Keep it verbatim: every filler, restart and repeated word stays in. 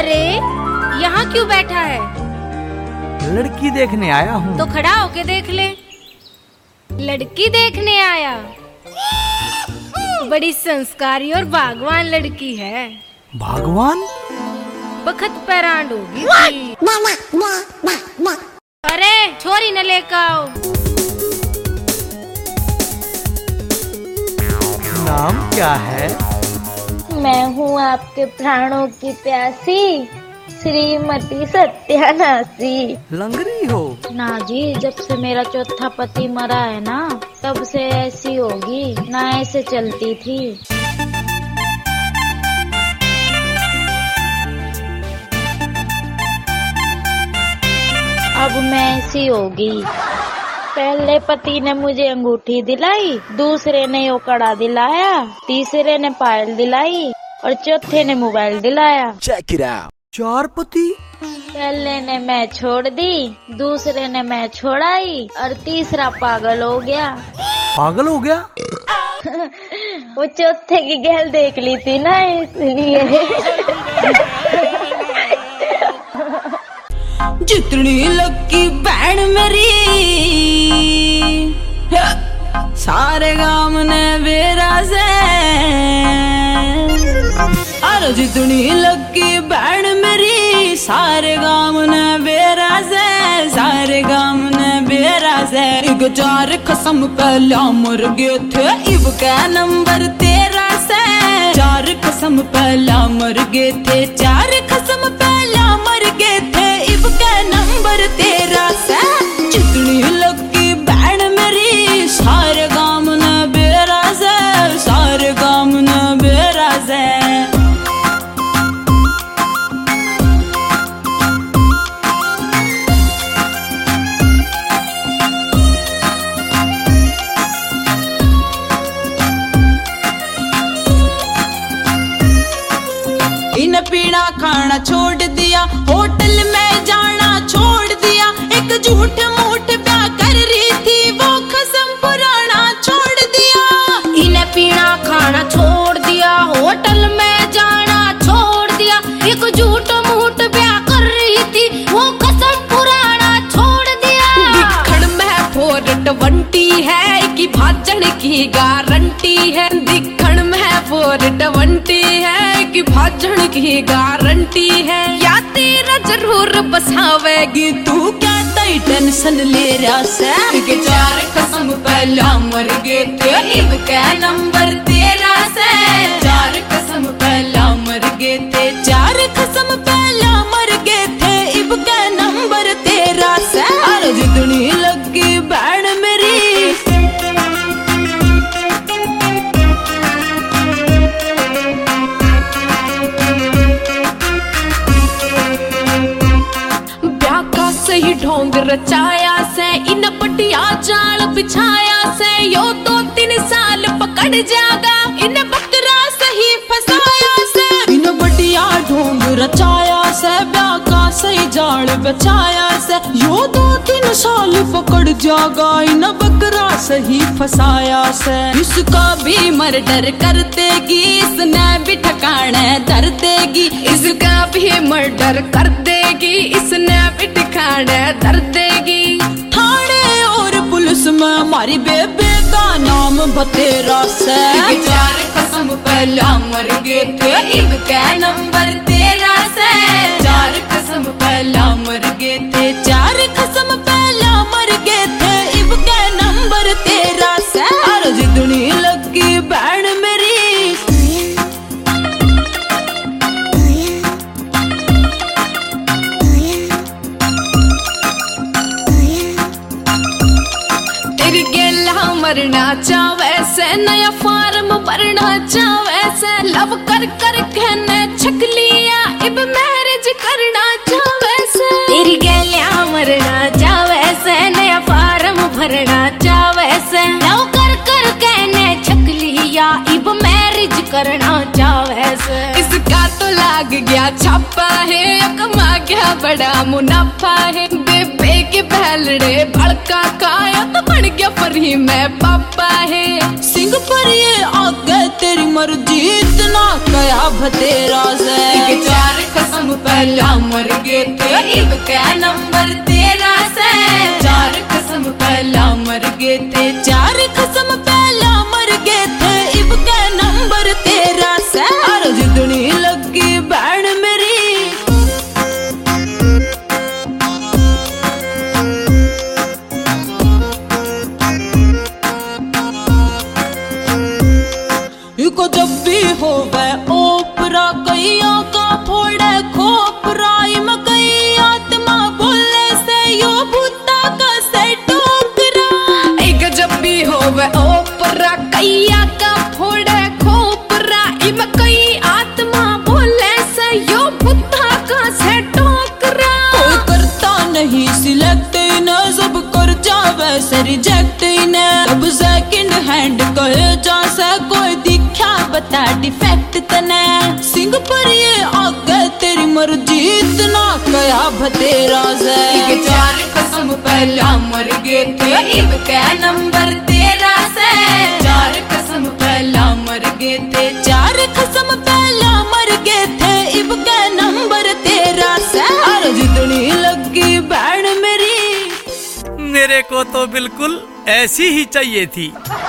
अरे यहाँ क्यों बैठा है? लड़की देखने आया हूँ। तो खड़ा होके देख ले। लड़की देखने आया? बड़ी संस्कारी और भगवान लड़की है। भगवान? बखत पैरांड होगी थी। अरे छोरी न लेकर आओ। नाम क्या है? मैं हूँ आपके प्राणों की प्यासी श्रीमती सत्यानाशी। लंगरी हो? ना जी, जब से मेरा चौथा पति मरा है ना, तब से ऐसी होगी, ना ऐसे चलती थी। अब मैं ऐसी होगी। पहले पति ने मुझे अंगूठी दिलाई, दूसरे ने यो कड़ा दिलाया, तीसरे ने पायल दिलाई और चौथे ने मोबाइल दिलाया। Check it out. चार पति? पहले ने मैं छोड़ दी, दूसरे ने मैं छोड़ाई और तीसरा पागल हो गया। पागल हो गया? वो चौथे की गहल देख ली थी ना, इसलिए। जितनी लकी बहन मेरी सारे गाम ने बेरा से, अरे जितनी लकी बहन मेरी सारे गाम ने बेरा से, सारे गाम ने बेरा से। एक चार कसम पहला मर गए थे, इब का नंबर तेरह से। चार कसम पहला मर गए थे, चार कसम पहला मर गए थे, इब का नंबर तेरह से। जितनी लकी बहन मेरी सारे गाम ने बेरा से, सारे गाम ने बेरा से। इन पीना खाना छोड़ दिया, होटल में जाना छोड़ दिया, एक झूठ मूठ ब्याह कर रही थी, वो कसम पुराना छोड़ दिया। इन्हें पीना खाना छोड़ दिया, होटल में जाना छोड़ दिया, एक झूठ मूठ ब्याह कर रही थी, वो कसम पुराना छोड़ दिया। दिखण में फोर टवंटी है कि भाजन की गारंटी है, दिखण में फोर टवंटी है कि भाजन की गारंटी है। या तेरा जरूर बसावेगी तू, क्या तई टेंशन ले रहा से। के चार कसम पहला मर गए थे, इब का नंबर तेरह से। चार कसम पहला मर गए थे, चार कसम पहला मर गए थे, इब का नंबर तेरह से। अरे जितनी लगी बहन मेरी सही ढोंग रचाया से, इन बढ़िया जाल बिछाया से, यो दो तीन साल पकड़ जागा, इन बकरा सही फसाया से। इन बढ़िया ढोंग रचाया से, ब्याह का सही जाल बिछाया से, यो दो तीन साल पकड़ जागा, इन बकरा सही फसाया से। इसका भी मर्डर कर देगी, इसने भी ठिकाने धर देगी, इसका भी मर्डर कर देगी, इसने भी ठिकाने धर देगी। थाने और पुलिस में हमारी बेबे का नाम बतेरा से। चार कसम पहला मर गए थे, इब का नंबर तेरह से। चार कसम पहला मर गए थे, चार कसम पहला मर गए थे, इब का नंबर तेरह से। अरे जितनी लगी बहन मेरी मरना चावे से, नया फार्म भरना चावे से, लव कर कर कहने छक लिया, इब मैरिज करना चावे से। तेरी गैलिया मरना चावे से, नया फार्म भरना चावे से, लव कर कर कहने छक लिया, इब मैरिज करना चावे से। इसका तो लाग गया छापा है, कमा गया बड़ा मुनाफा है, बेबे के पहलड़े भड़का काया तो बन गया फरी में पापा है। सिंह पर ये आगे तेरी मर्जी, इतना कया भतेरा से। चार कसम पे पहला मर गए थे, इब क्या नंबर तेरा से। चार कसम पहला मर गए थे, चार कसम पहला मर गए थे, इब क्या नंबर तेरा से। अरे जितनी लगी बैंड मेरी को जब भी हो वह ओपरा कैया का फोड़े खोपरा इम कई आत्मा बोले से यो भूता का से टोकरा। एक जब भी हो वह ओपरा कैया का फोड़े खोपरा इम कई आत्मा बोले से यो भूता का से टोकरा। कोई करता नहीं सिलेक्ट न सब कर जावे से रिजेक्ट न अब सेकंड हैंड कहे जा से कोई दिखा बता डिफेक्ट तने सिंह पर ये आगे तेरी मर्जी इतना कया भतेरा से। चार कसम पहला मर गए थे, इब क्या नंबर तेरा से। चार कसम पहला मर गए थे, चार कसम पहला मर गए थे, इब क्या नंबर तेरा से। अरे जितनी लगी बैंड मेरी मेरे को तो बिल्कुल ऐसी ही चाहिए थी।